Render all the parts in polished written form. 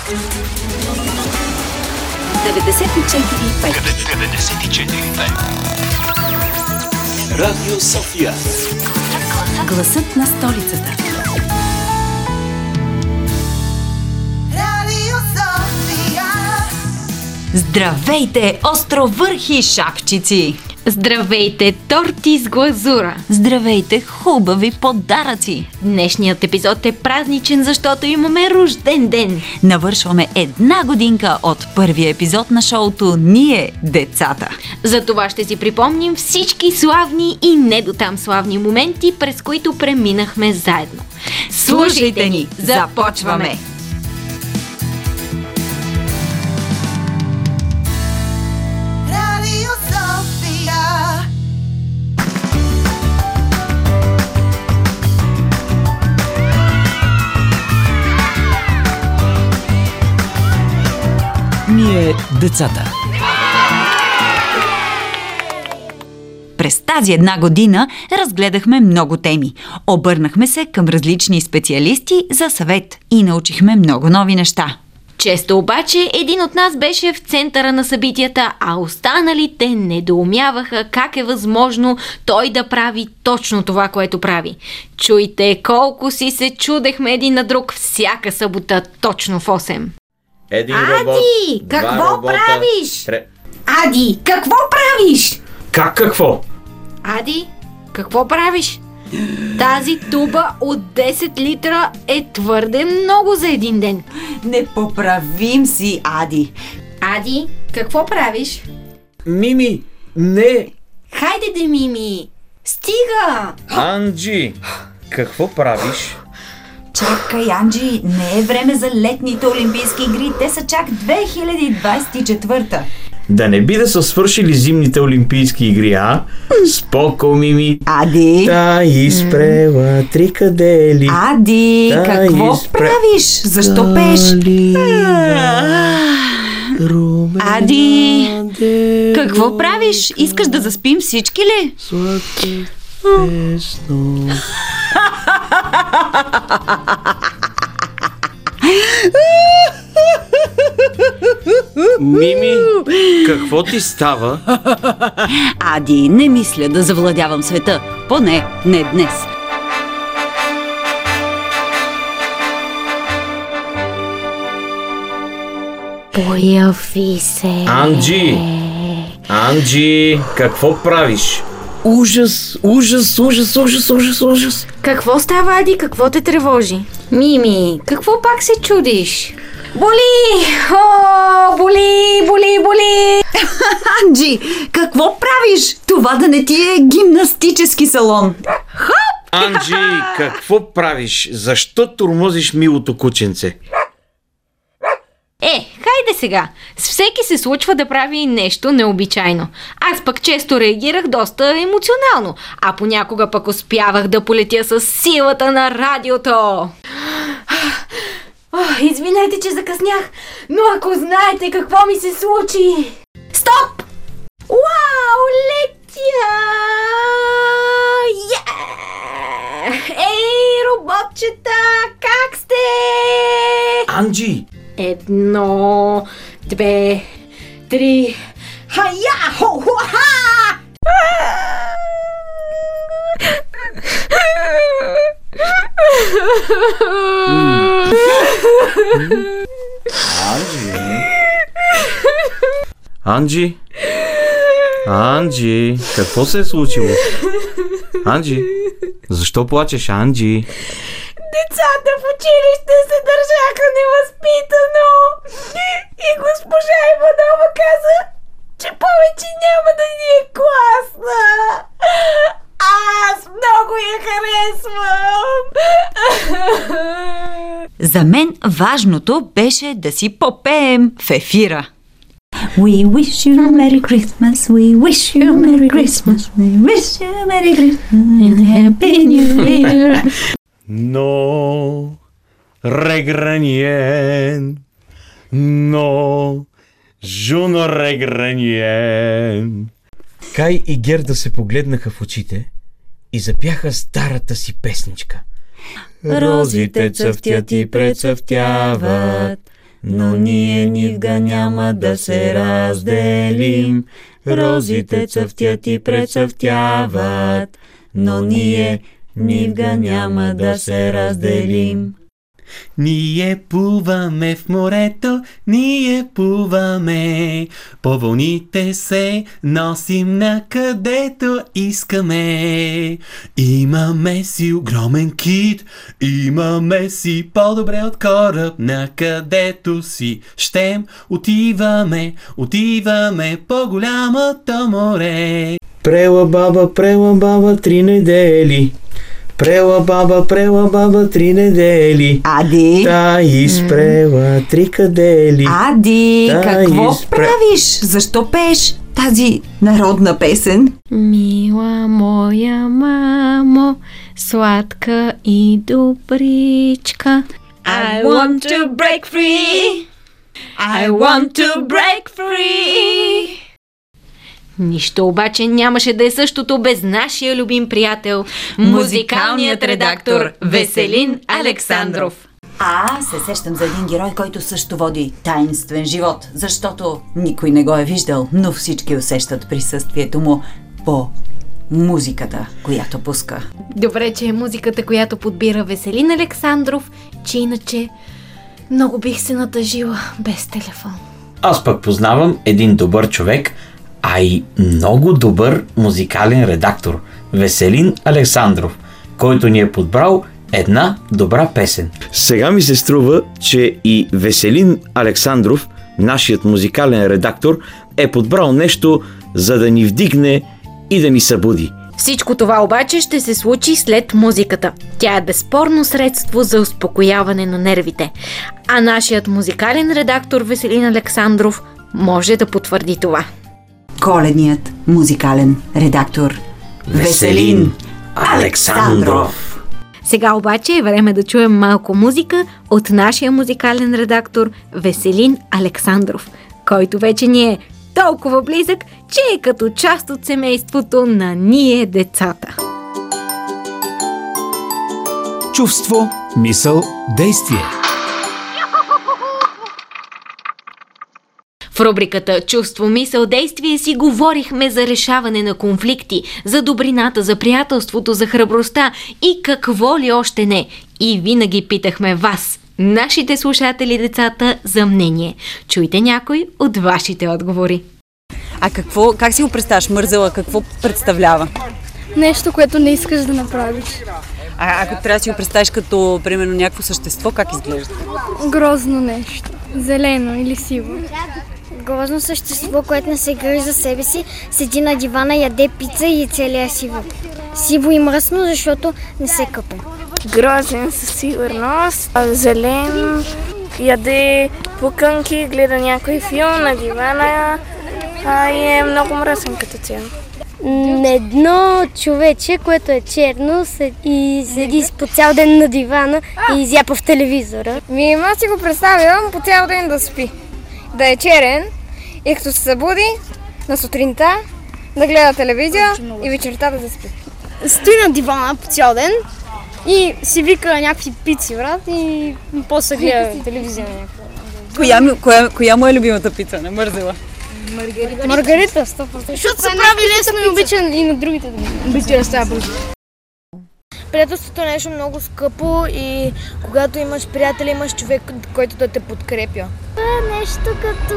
Радио София. Гласът на столицата. Здравейте, островърхи шапчици! Здравейте, торти с глазура! Здравейте, хубави подаръци! Днешният епизод е празничен, защото имаме рожден ден. Навършваме 1 годинка от първия епизод на шоуто «Ние, децата». За това ще си припомним всички славни и не дотам славни моменти, през които преминахме заедно. Слушайте ни! Започваме! Ние, децата. През тази 1 година разгледахме много теми. Обърнахме се към различни специалисти за съвет и научихме много нови неща. Често обаче един от нас беше в центъра на събитията, а останалите недоумяваха как е възможно той да прави точно това, което прави. Чуйте колко си се чудехме един на друг всяка събота точно в 8. Ади, какво правиш? Ади, какво правиш? Какво? Ади, какво правиш? Тази туба от 10 литра е твърде много за един ден. Непоправим си, Ади. Ади, какво правиш? Мими, не! Хайде де, Мими! Стига! Анджи, какво правиш? Чакай, Анджи, не е време за летните олимпийски игри. Те са чак 2024. Да не би да са свършили зимните олимпийски игри, а? Споко, Мими. Ади! Та изпрела три кадели. Ади, какво правиш? Защо пееш? Ади, какво правиш? Искаш да заспим всички ли? Мими, какво ти става? Ади, не мисля да завладявам света. Поне не днес. Появи се. Анджи, какво правиш? Ужас. Какво става, Ади? Какво те тревожи? Мими, какво пак се чудиш? Боли! О, боли! Анджи, какво правиш? Това да не ти е гимнастически салон. Анджи, какво правиш? Защо тормозиш милото кученце? Хайде сега. С всеки се случва да прави нещо необичайно. Аз пък често реагирах доста емоционално, а понякога пък успявах да полетя с силата на радиото. Извинете, че закъснях, но ако знаете какво ми се случи... Стоп! Уау, летя! Ей, роботчета, как сте? Анджи! 1, 2, 3... Хая! Хо-хо-ха! Анджи, какво се е случило? Анджи, защо плачеш, Анджи? Децата в училище се държаха невъзпитано и госпожа Иванова каза, че повече няма да ни е класна. Аз много я харесвам. За мен важното беше да си попеем в ефира. We wish you a Merry Christmas, we wish you a Merry Christmas, we wish you a Merry Christmas and a Happy New Year. No regranien, no juno regranien. Кай и Герда се погледнаха в очите и запяха старата си песничка. Розите цъфтят и прецъфтяват, но ние нивга няма да се разделим. Розите цъфтят и прецъфтяват, но ние нивга няма да се разделим. Ние плуваме в морето, ние плуваме, по вълните се носим накъдето искаме. Имаме си огромен кит, имаме си по-добре от кораб, накъдето си щем отиваме, отиваме по голямото море. Прела баба, 3 недели. Прела баба, 3 недели. Ади! Та изпрела 3 кадели. Ади, какво правиш? Защо пееш тази народна песен? Мила моя мамо, сладка и добричка. I want to break free. I want to break free. Нищо обаче нямаше да е същото без нашия любим приятел, музикалният редактор Веселин Александров. Се сещам за един герой, който също води таинствен живот, защото никой не го е виждал, но всички усещат присъствието му по музиката, която пуска. Добре, че е музиката, която подбира Веселин Александров, че иначе много бих се натъжила без телефон. Аз пък познавам един добър човек, а и много добър музикален редактор, Веселин Александров, който ни е подбрал една добра песен. Сега ми се струва, че и Веселин Александров, нашият музикален редактор, е подбрал нещо, за да ни вдигне и да ни събуди. Всичко това обаче ще се случи след музиката. Тя е безспорно средство за успокояване на нервите. А нашият музикален редактор Веселин Александров може да потвърди това. Коледният музикален редактор Веселин Александров. Сега обаче е време да чуем малко музика от нашия музикален редактор Веселин Александров, който вече ни е толкова близък, че е като част от семейството на ние децата. Чувство, мисъл, действие. В рубриката Чувство, мисъл, действие си говорихме за решаване на конфликти, за добрината, за приятелството, за храбростта и какво ли още не. И винаги питахме вас, нашите слушатели, децата, за мнение. Чуйте някой от вашите отговори. Как си го представяш, мързела? Какво представлява? Нещо, което не искаш да направиш. Ако трябва да си го представиш като, примерно, някакво същество, как изглежда? Грозно нещо. Зелено или сиво. Грозно същество, което не се грижи за себе си, седи на дивана, яде пица и е целия сиво. Сиво и мръсно, защото не се къпе. Грозен със сигурност. Зелен, яде пуканки, гледа някой филм на дивана и е много мръсен като цяло. Едно човече, което е черно и седи по цял ден на дивана и изяпа в телевизора. Аз си го представям по цял ден да спи. Да е черен и като се събуди на сутринта да гледа телевизия и вечерта да заспи. Стои на дивана по цял ден и си вика някакви пици, брат, и после гледа телевизия на някаква. Коя му е любимата пица? Не мързела. Маргарита, 100%. Защото се прави лесно и обичан и на другите да да става бързо. Приятелството е нещо много скъпо и когато имаш приятели, имаш човек, който да те подкрепя. Това е нещо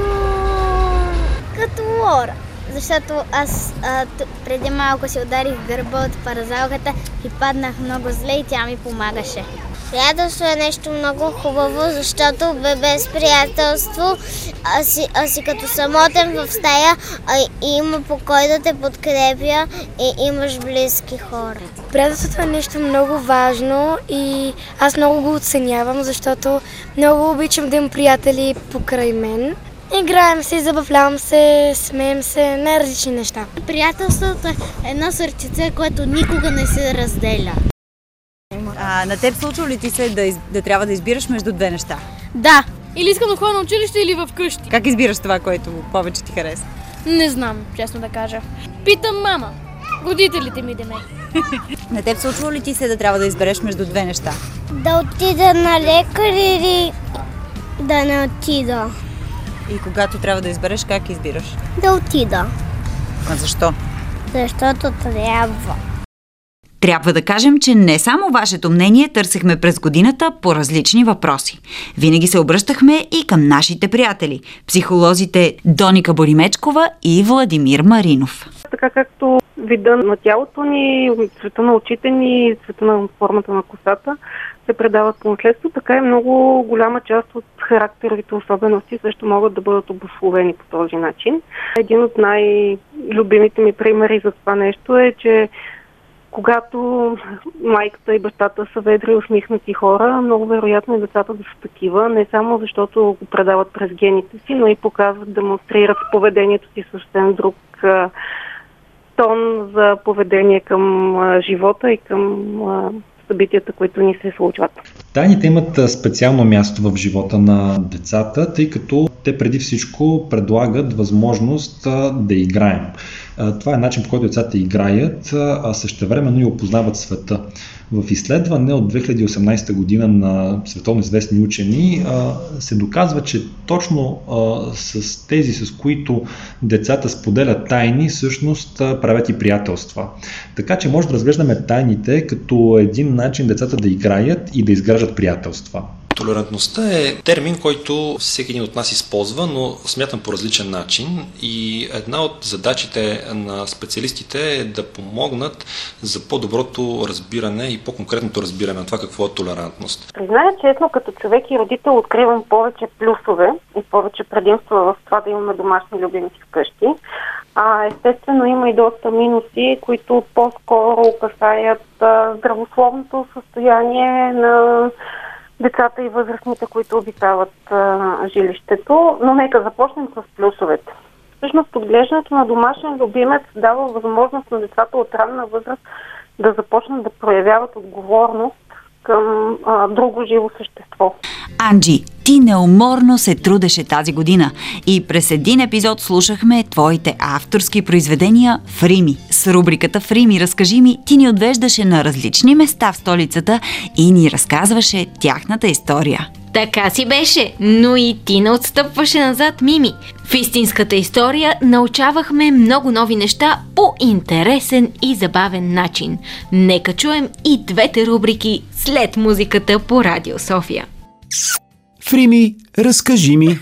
като Лора. Защото аз преди малко си ударих гърба от паразалката и паднах много зле и тя ми помагаше. Приятелство е нещо много хубаво, защото без приятелство си като самотен в стая и има по кой да те подкрепя и имаш близки хора. Приятелството е нещо много важно и аз много го оценявам, защото много обичам да имам приятели покрай мен. Играем се, забавлявам се, смеем се, най-различни неща. Приятелството е едно сърчице, което никога не се разделя. На теб случва ли ти се да трябва да избираш между две неща? Да. Или искам да ходя на училище, или вкъщи. Как избираш това, което повече ти харесва? Не знам, честно да кажа. Питам мама. Родителите ми деме. На теб случва ли ти се да трябва да избереш между две неща? Да отида на лекар или Да не отида. И когато трябва да избереш, как избираш? Да отида. А защо? Защото трябва. Трябва да кажем, че не само вашето мнение търсихме през годината по различни въпроси. Винаги се обръщахме и към нашите приятели, психолозите Доника Боримечкова и Владимир Маринов. Така както вида на тялото ни, цвета на очите ни, цвета на формата на косата се предават по наследство, така и много голяма част от характеровите особености също могат да бъдат обусловени по този начин. Един от най-любимите ми примери за това нещо е, че когато майката и бащата са ведри и усмихнати хора, много вероятно и децата да са такива, не само защото го предават през гените си, но и показват, демонстрират поведението си съвсем друг тон за поведение към живота и към събитията, които ни се случват. Тайните имат специално място в живота на децата, тъй като те преди всичко предлагат възможност да играем. Това е начин, по който децата играят, а същевременно и опознават света. В изследване от 2018 година на световно известни учени се доказва, че точно с тези, с които децата споделят тайни, всъщност правят и приятелства. Така че може да разглеждаме тайните като един начин децата да играят и да изграждат приятелства. Толерантността е термин, който всеки един от нас използва, но смятам по различен начин, и една от задачите на специалистите е да помогнат за по-доброто разбиране и по-конкретното разбиране на това какво е толерантност. Призная честно, като човек и родител откривам повече плюсове и повече предимства в това да имаме домашни любимци вкъщи. Естествено има и доста минуси, които по-скоро касаят здравословното състояние на децата и възрастните, които обитават жилището, но нека започнем с плюсовете. Всъщност, отглеждането на домашен любимец дава възможност на децата от ранна възраст да започнат да проявяват отговорност към друго живо същество. Анджи, ти неуморно се трудеше тази година и през един епизод слушахме твоите авторски произведения в Рими. С рубриката в Рими разкажи ми, ти ни отвеждаше на различни места в столицата и ни разказваше тяхната история. Така си беше, но и ти не отстъпваше назад, Мими. В истинската история научавахме много нови неща по интересен и забавен начин. Нека чуем и двете рубрики след музиката по Радио София. Фрими, разкажи ми.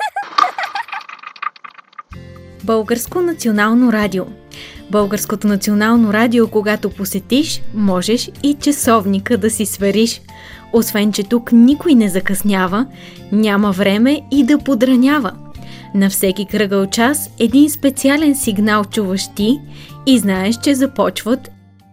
Българско национално радио. Българското национално радио, когато посетиш, можеш и часовника да си свериш. Освен, че тук никой не закъснява, няма време и да подранява. На всеки кръгъл час един специален сигнал чуваш ти и знаеш, че започват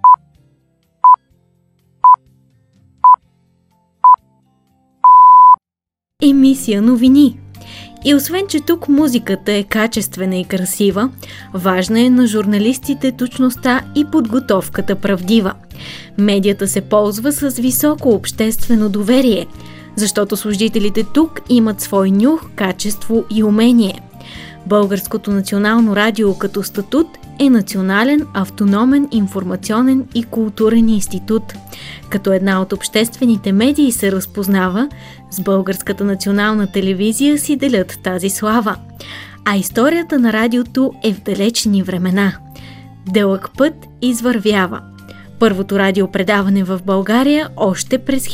емисия новини. И освен, че тук музиката е качествена и красива, важна е на журналистите точността и подготовката правдива. Медията се ползва с високо обществено доверие, защото служителите тук имат свой нюх, качество и умение. Българското национално радио като статут е национален, автономен, информационен и културен институт. Като една от обществените медии се разпознава, с Българската национална телевизия си делят тази слава. А историята на радиото е в далечни времена. Дълъг път извървява. Първото радиопредаване в България още през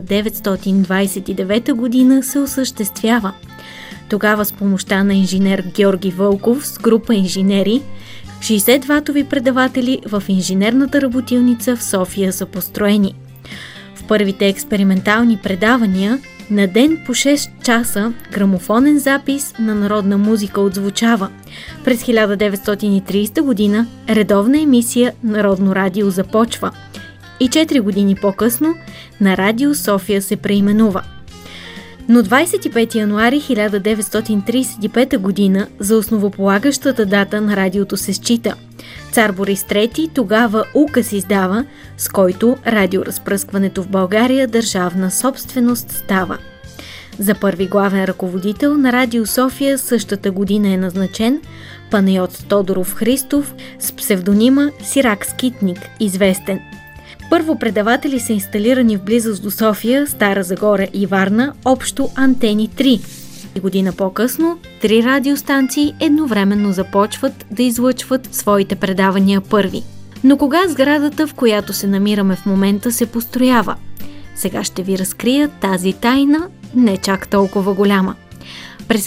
1929 година се осъществява. Тогава с помощта на инженер Георги Вълков с група инженери, 60 ватови предаватели в инженерната работилница в София са построени. В първите експериментални предавания на ден по 6 часа грамофонен запис на народна музика отзвучава. През 1930 година редовна емисия Народно радио започва и 4 години по-късно на Радио София се преименува. Но 25 януари 1935 година за основополагащата дата на радиото се счита. Цар Борис III тогава указ издава, с който радиоразпръскването в България държавна собственост става. За първи главен ръководител на Радио София същата година е назначен Панайот Тодоров Христов с псевдонима Сирак Скитник, известен. Първо предаватели са инсталирани в близост до София, Стара Загора и Варна, общо антени 3. И година по-късно 3 радиостанции едновременно започват да излъчват своите предавания първи. Но кога сградата, в която се намираме в момента, се построява? Сега ще ви разкрия тази тайна, не чак толкова голяма. През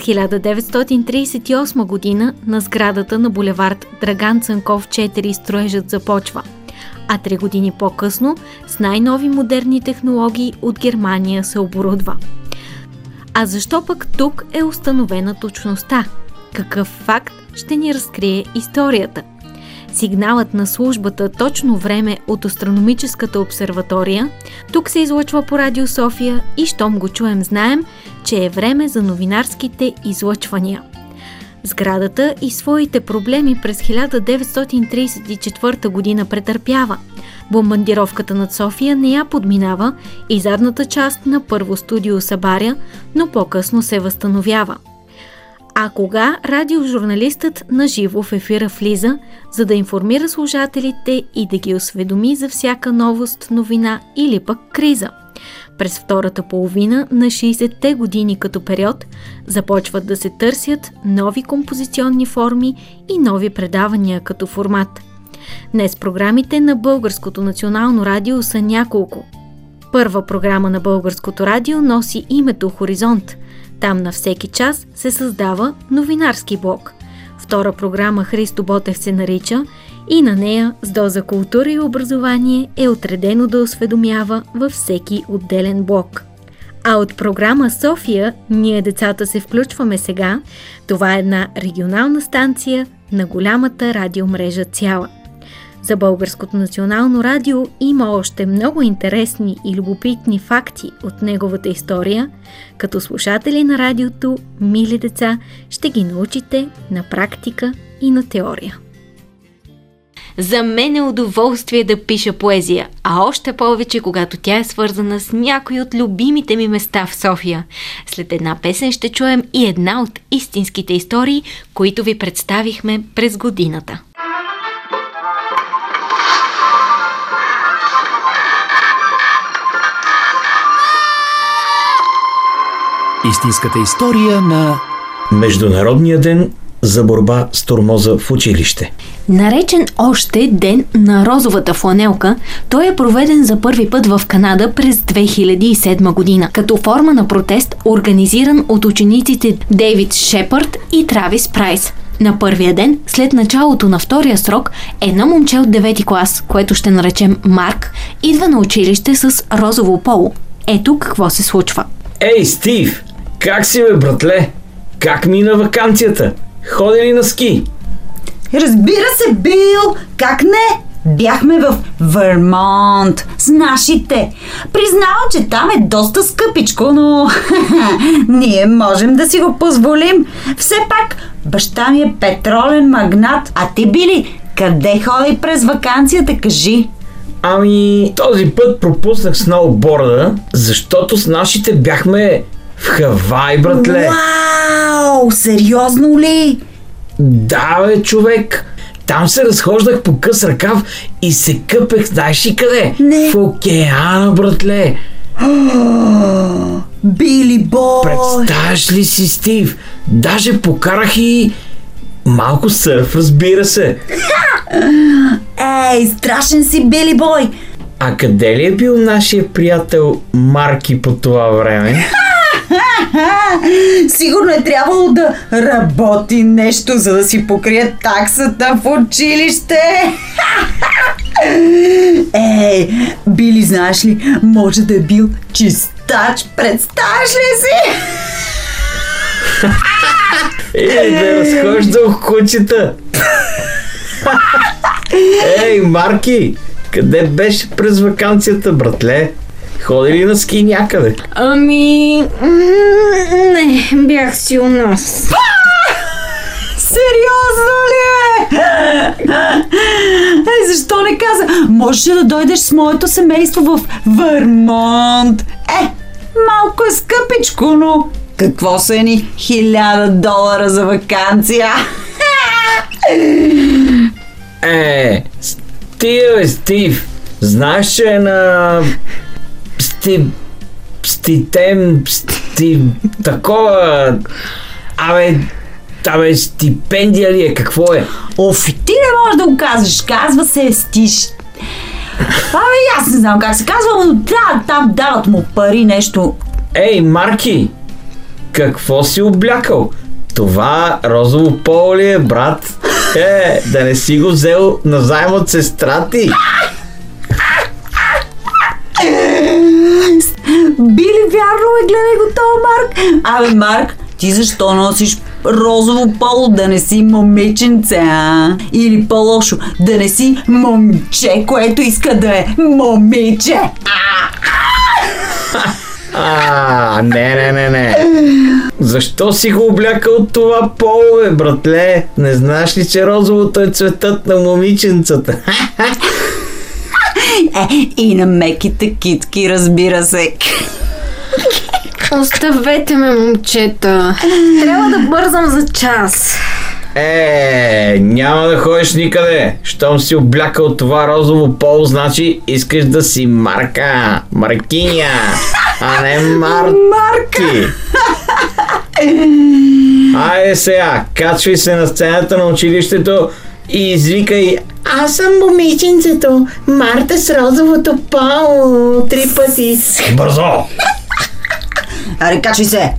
1938 година на сградата на булевард Драган Цанков 4 строежът започва, а 3 години по-късно с най-нови модерни технологии от Германия се оборудва. А защо пък тук е установена точността? Какъв факт ще ни разкрие историята? Сигналът на службата точно време от астрономическата обсерватория тук се излъчва по Радио София и щом го чуем, знаем, че е време за новинарските излъчвания. Сградата и своите проблеми през 1934 година претърпява. Бомбардировката над София не я подминава и задната част на първо студио събаря, но по-късно се възстановява. А кога радиожурналистът наживо в ефира влиза, за да информира слушателите и да ги осведоми за всяка новост, новина или пък криза? През втората половина на 60-те години като период започват да се търсят нови композиционни форми и нови предавания като формат. Днес програмите на Българското национално радио са няколко. Първа програма на Българското радио носи името Хоризонт. Там на всеки час се създава новинарски блок. Втора програма Христо Ботев се нарича и на нея с доза култура и образование е отредено да осведомява във всеки отделен блок. А от програма София ние децата се включваме сега. Това е една регионална станция на голямата радиомрежа цяла. За Българското национално радио има още много интересни и любопитни факти от неговата история. Като слушатели на радиото, мили деца, ще ги научите на практика и на теория. За мен е удоволствие да пиша поезия, а още повече, когато тя е свързана с някои от любимите ми места в София. След една песен ще чуем и една от истинските истории, които ви представихме през годината. Истинската история на Международния ден за борба с тормоза в училище. Наречен още Ден на розовата фланелка, той е проведен за първи път в Канада през 2007 година, като форма на протест, организиран от учениците Дейвид Шепард и Травис Прайс. На първия ден, след началото на втория срок, едно момче от 9 клас, което ще наречем Марк, идва на училище с розово поло. Ето какво се случва. Ей, Стив! Как си, бе, братле? Как мина ваканцията? Ходи ли на ски? Разбира се, Бил! Как не? Бяхме в Вермонт с нашите. Признавам, че там е доста скъпичко, но ние можем да си го позволим. Все пак, баща ми е петролен магнат. А ти, Били, къде ходи през ваканцията, кажи? Ами, този път пропуснах сноуборда, защото с нашите бяхме в Хавай, братле. Вау! Сериозно ли? Да, бе, човек. Там се разхождах по къс ръкав и се къпех, знаеш ли къде? Не. В океана, братле. Били бой! Представяш ли си, Стив? Даже покарах и малко сърф, разбира се. Ей, страшен си, Били бой! А къде ли е бил нашия приятел Марки по това време? Сигурно е трябвало да работи нещо, за да си покрие таксата в училище. Ей, Били, знаеш ли, може да е бил чистач, представяш ли си? Ей, да разхождал кучета. Ей, Марки, къде беше през ваканцията, братле? Ходи ли на ски някъде? Ами... не, бях си у нас. Сериозно ли е? Ей, защо не каза? Можеше да дойдеш с моето семейство в Вермонт. Малко е скъпичко, но какво са ни $1000 за ваканция? Стига, бе, Стив. Знаеш, че е на... такова... Абе, стипендия ли е? Какво е? Офи, ти не можеш да го казваш. Казва се стиш. Аз не знам как се казва, но там дават му пари, нещо. Ей, Марки! Какво си облякал? Това розово поло ли е, брат? Да не си го взел назаем от сестра ти? Били, вярно ме, гледай го това, Марк. Абе, Марк, ти защо носиш розово поло? Да не си момиченце, а? Или по-лошо, да не си момче, което иска да е момиче. Не. Защо си го облякал това поло, бе, братле? Не знаеш ли, че розовото е цветът на момиченцата? И на меките китки, разбира се. Оставете ме, момчета. Трябва да бързам за час. Няма да ходиш никъде. Щом си облякал това розово поло, значи искаш да си Марка. Маркиня, а не Марки. Айде сега, качвай се на сцената на училището и извикай: аз съм момиченцето, Марта с розовото поло, 3 пъти. Бързо! Аре, качвай се!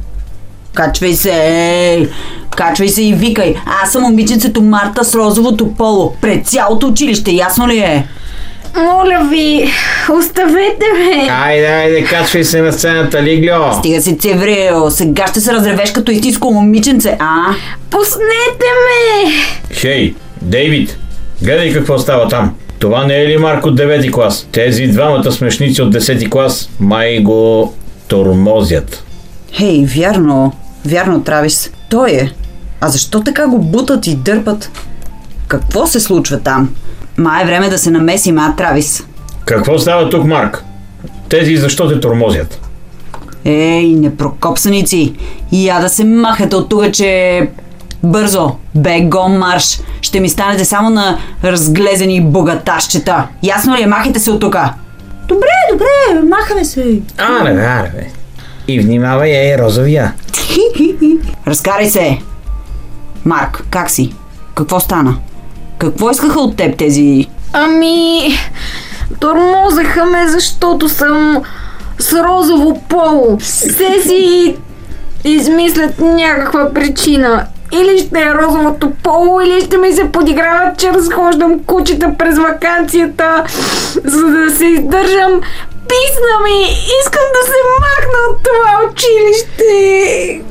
Качвай се и викай: аз съм момиченцето Марта с розовото поло, пред цялото училище, ясно ли е? Моля ви, оставете ме! Айде, качвай се на сцената, Лигльо! Стига си, Цеврио, сега ще се разревеш като истинско момиченце, а? Пуснете ме! Хей, Дейвид, гледай какво става там. Това не е ли Марк от 9-ти клас? Тези двамата смешници от 10-ти клас май го тормозят. Хей, вярно, Травис, той е. А защо така го бутат и дърпат? Какво се случва там? Май е време да се намесим, Травис? Какво става тук, Марк? Тези защо те тормозят? Ей, непрокопсаници! Я да се махате от тук, че... Бързо, бегом марш! Ще ми станете само на разглезени богаташчета. Ясно ли е? Махайте се от тука! Добре, махаме се! Аре. И внимавай, розовия. Разкарай се! Марк, как си? Какво стана? Какво искаха от теб тези... Тормозеха ме, защото съм с розово поло. Все си измислят някаква причина. Или ще е розовото поло, или ще ми се подиграват, че разхождам кучета през ваканцията, за да се издържам. Писна ми! Искам да се махна от това училище!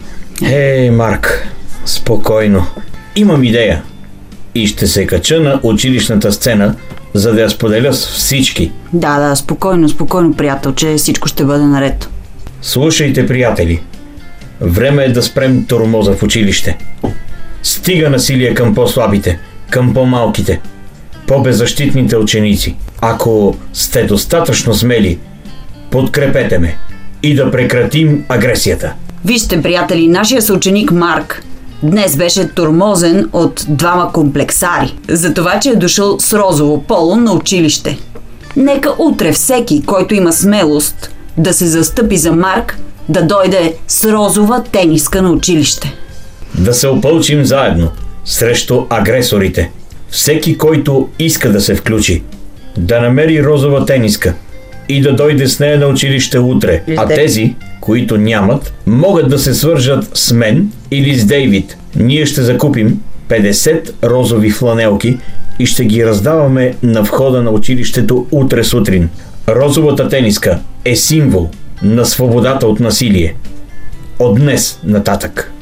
Марк, спокойно. Имам идея. И ще се кача на училищната сцена, за да я споделя с всички. Да, спокойно, приятелче, всичко ще бъде наред. Слушайте, приятели. Време е да спрем тормоза в училище. Стига насилие към по-слабите, към по-малките, по-беззащитните ученици. Ако сте достатъчно смели, подкрепете ме и да прекратим агресията. Вижте, приятели, нашия съученик Марк днес беше тормозен от двама комплексари за това, че е дошъл с розово поло на училище. Нека утре всеки, който има смелост да се застъпи за Марк, да дойде с розова тениска на училище. Да се опълчим заедно срещу агресорите. Всеки, който иска да се включи, да намери розова тениска и да дойде с нея на училище утре. А тези, които нямат, могат да се свържат с мен или с Дейвид. Ние ще закупим 50 розови фланелки и ще ги раздаваме на входа на училището утре сутрин. Розовата тениска е символ на свободата от насилие. От днес нататък.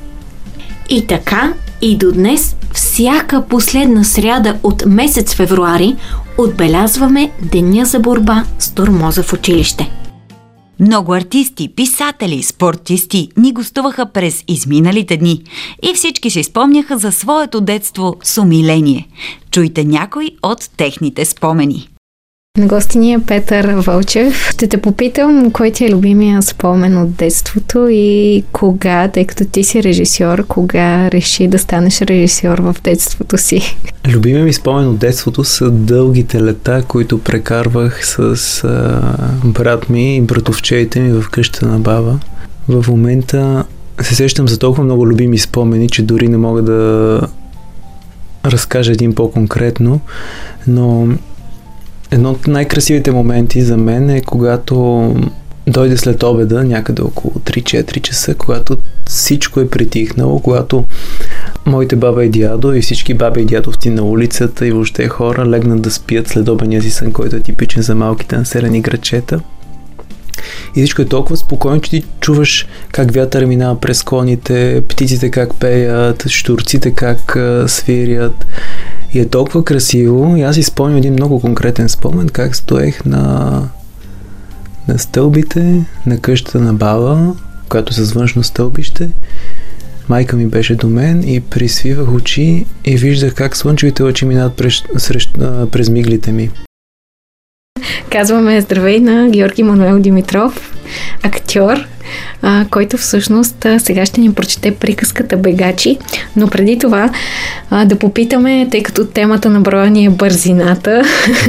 И така, и до днес, всяка последна сряда от месец февруари отбелязваме Деня за борба с тормоза в училище. Много артисти, писатели, спортисти ни гостуваха през изминалите дни и всички си спомняха за своето детство с умиление. Чуйте някой от техните спомени. На гости ни е Петър Вълчев. Ще те попитам, кой ти е любимия спомен от детството и кога, тъй като ти си режисьор, кога реши да станеш режисьор в детството си? Любимия ми спомен от детството са дългите лета, които прекарвах с брат ми и братовчеите ми в къщата на баба. В момента се сещам за толкова много любими спомени, че дори не мога да разкажа един по-конкретно, но едно от най-красивите моменти за мен е когато дойде след обеда, някъде около 3-4 часа, когато всичко е притихнало, когато моите баба и дядо и всички баби и дядовци на улицата и въобще хора легнат да спят след обедния си сън, който е типичен за малките населени градчета. И всичко е толкова спокойно, че ти чуваш как вятър минава през склоните, птиците как пеят, щурците как свирят. И е толкова красиво. И аз си спомням един много конкретен спомен, как стоех на стълбите на къщата на баба, която с външно стълбище. Майка ми беше до мен и присвивах очи и виждах как слънчевите лъчи минават през миглите ми. Казваме здравей на Георги Мануел Димитров, актьор, който всъщност сега ще ни прочете приказката Бегачи. Но преди това да попитаме, тъй като темата на броя ни е бързината,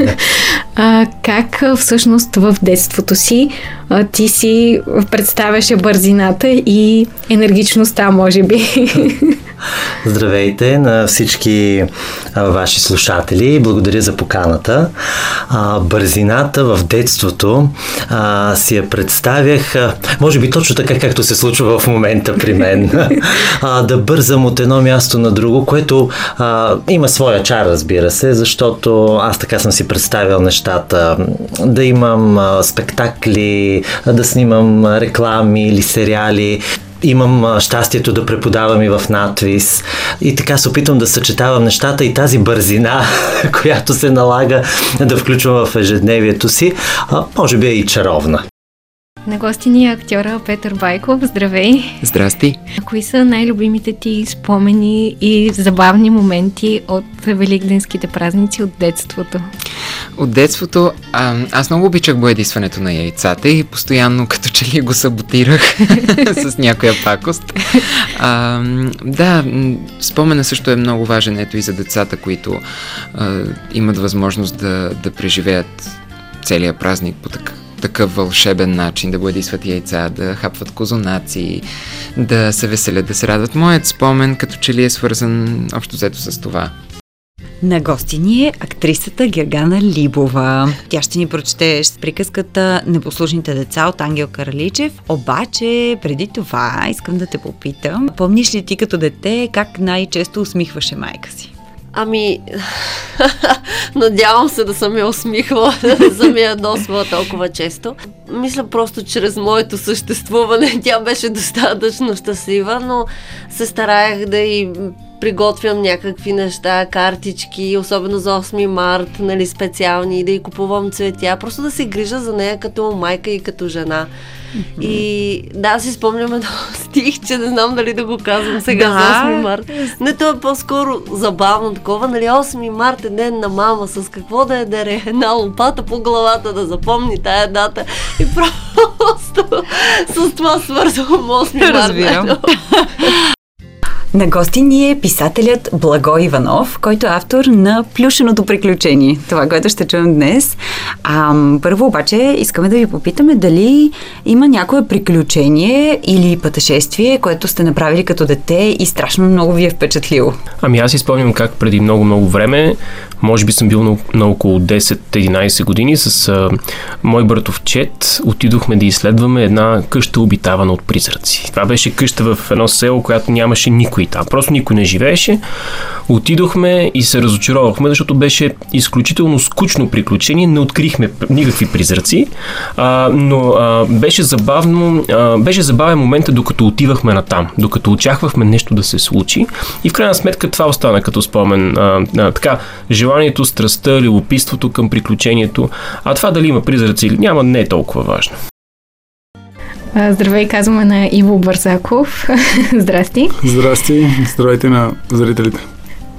как всъщност в детството си ти си представяше бързината и енергичността, може би? Здравейте на всички ваши слушатели. Благодаря за поканата. Бързината в детството си я представях, може би точно така, както се случва в момента при мен. Да бързам от едно място на друго, което има своя чар, разбира се, защото аз така съм си представил нещата. Да имам спектакли, да снимам реклами или сериали. Имам щастието да преподавам и в надвис и така се опитвам да съчетавам нещата и тази бързина, която се налага да включвам в ежедневието си, може би е и чаровна. На гости ни е актьора Петър Байков. Здравей! Здрасти! Кои са най-любимите ти спомени и забавни моменти от великденските празници от детството? От детството аз много обичах боядисването на яйцата и постоянно като че ли го саботирах с някоя пакост. Да, спомена също е много важен, ето и за децата, които имат възможност да преживеят целия празник по такъв вълшебен начин, да боядисват яйца, да хапват козунаци, да се веселят, да се радват. Моят спомен като че ли е свързан общо взето с това. На гости ни е актрисата Гергана Либова. Тя ще ни прочете приказката "Непослушните деца" от Ангел Караличев. Обаче, преди това искам да те попитам, помниш ли ти като дете как най-често усмихваше майка си? Надявам се да съм я усмихвала, да съм я ядосвала толкова често. Мисля просто чрез моето съществуване тя беше достатъчно щастлива, но се стараех да й приготвям някакви неща, картички, особено за 8 март, нали, специални, да й купувам цветя, просто да се грижа за нея като майка и като жена. И да, си спомням едно стих, че не знам дали да го казвам сега за 8 март. Не, то е по-скоро забавно такова, нали, 8 март е ден на мама, с какво да дере? Една лопата по главата да запомни тая дата и просто с това свързвам 8 март. Разбирам. На гости ни е писателят Благой Иванов, който е автор на "Плюшеното приключение". Това, което ще чуем днес. Първо обаче искаме да ви попитаме дали има някое приключение или пътешествие, което сте направили като дете и страшно много ви е впечатлило. Аз си спомням как преди много време, може би съм бил на около 10-11 години, с мой братовчет отидохме да изследваме една къща, обитавана от призраци. Това беше къща в едно село, която нямаше никой там. Просто никой не живееше. Отидохме и се разочаровахме, защото беше изключително скучно приключение. Не открихме никакви призраци, но беше забавно. Беше забавен момент, докато отивахме натам, докато очаквахме нещо да се случи. И в крайна сметка това остана като спомен. Така, желанието, страстта, любопитството към приключението. А това дали има призраци или няма, не е толкова важно. Здравей, казваме на Иво Бързаков. Здрасти. Здрасти. Здравейте на зрителите.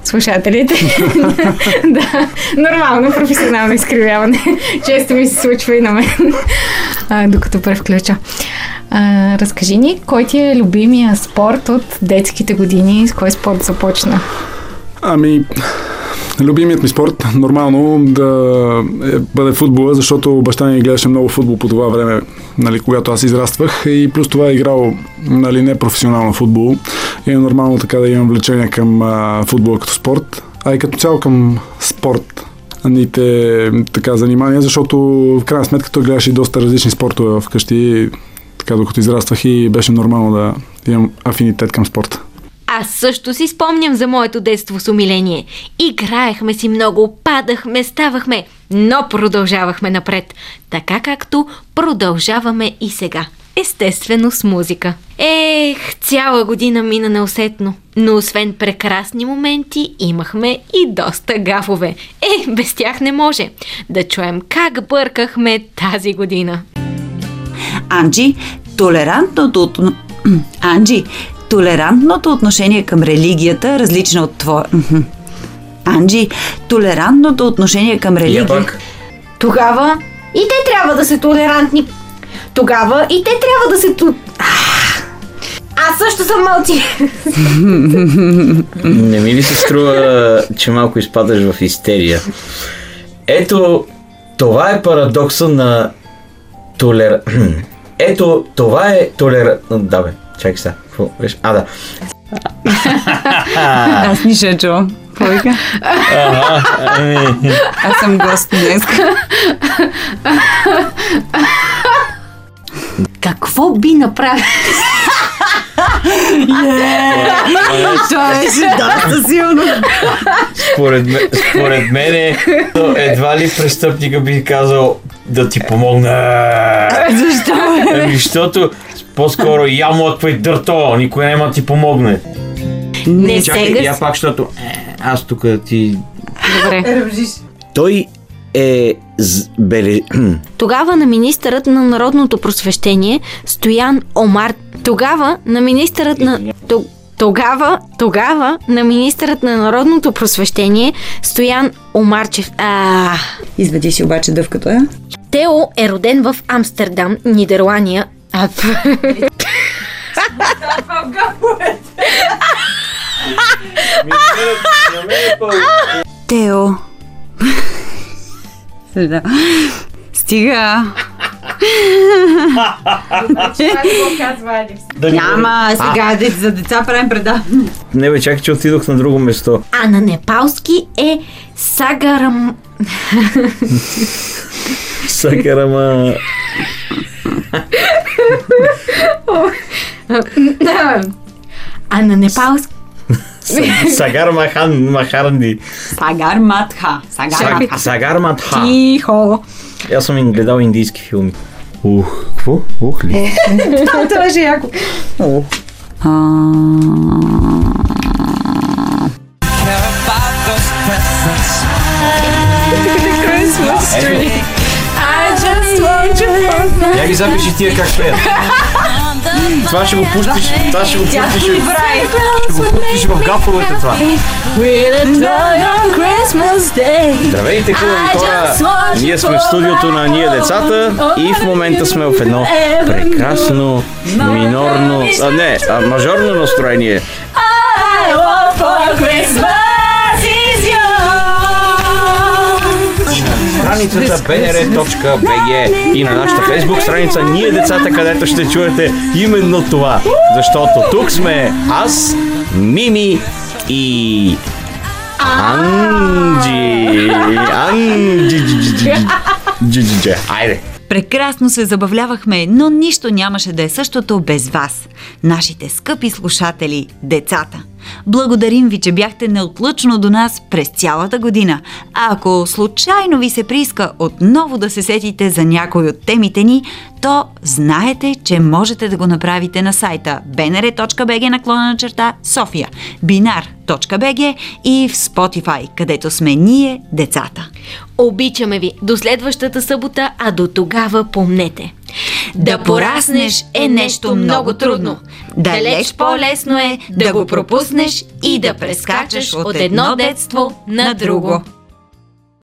слушателите. Да, нормално, професионално изкривяване. Често ми се случва и на мен, докато превключа. Разкажи ни, кой ти е любимия спорт от детските години? С кой спорт започна? Любимият ми спорт нормално да бъде футбола, защото баща ми гледаше много футбол по това време, нали, когато аз израствах, и плюс това е играл, нали, не професионално футбол, и е нормално така да имам влечение към футбола като спорт, а и като цяло към спорт, така занимания, защото в крайна сметка той гледаше и доста различни спортове вкъщи, така докато израствах, и беше нормално да имам афинитет към спорта. Аз също си спомням за моето детство с умиление. Играехме си много, падахме, ставахме, но продължавахме напред. Така както продължаваме и сега. Естествено с музика. Цяла година мина неусетно. Но освен прекрасни моменти, имахме и доста гафове. Без тях не може. Да чуем как бъркахме тази година. Анджи, толерантното отношение към религията различно от твоя... Анджи, толерантното отношение към религия... Тогава и те трябва да са толерантни. Тогава и те трябва да се... Аз също съм мълчи. Не ми ли се струва, че малко изпадаш в истерия? Ето, това е парадокса на Ето, това е Да, бе, чакай сега. Да. Аз не ще чувам. Повика. Аз съм гост днес. Какво би направил? Това беше доста силно. Според мен едва ли престъпника би казал да ти помогна. Защо? Защото по-скоро я млъквай дърто, никой няма да ти помогне. Не чакай, сега. Я пак, защото аз тук ти... Добре. Той е Тогава на министърът на народното просвещение Стоян Омар... Тогава на министърът на народното просвещение Стоян Омарчев... Извади си обаче дъвката. Тео е роден в Амстердам, Нидерландия. Тео. Стига. Няма, сега за деца правим предаване. Не бе, чакай, че отидох на друго место. А на непалски е Сагарам... Сагарама... А на непалски... Сагар Махаранди. Сагар Матха. Сагар Матха. Тихо. Аз съм гледал индийски филми. Какво? Ли? Това беше яко. Я ги запиши тия как пеят. Това ще го пуснеш. Ще го пуснеш в гафовете това. Здравейте, хубави хора! Ние сме в студиото на Ние децата и в момента сме в едно прекрасно минорно... мажорно настроение. Страницата bnr.bg и на нашата фейсбук страница Ние децата, където ще чуете именно това. Защото тук сме аз, Мими и Анджи. Айде. Прекрасно се забавлявахме, но нищо нямаше да е същото без вас, нашите скъпи слушатели, децата. Благодарим ви, че бяхте неотлъчно до нас през цялата година. А ако случайно ви се прииска отново да се сетите за някой от темите ни, то знаете, че можете да го направите на сайта bnr.bg/София, binar.bg и в Spotify, където сме Ние децата. Обичаме ви до следващата събота, а до тогава помнете. Да пораснеш е нещо много трудно. Далеч по-лесно е да го пропуснеш и да прескачаш от едно детство на друго.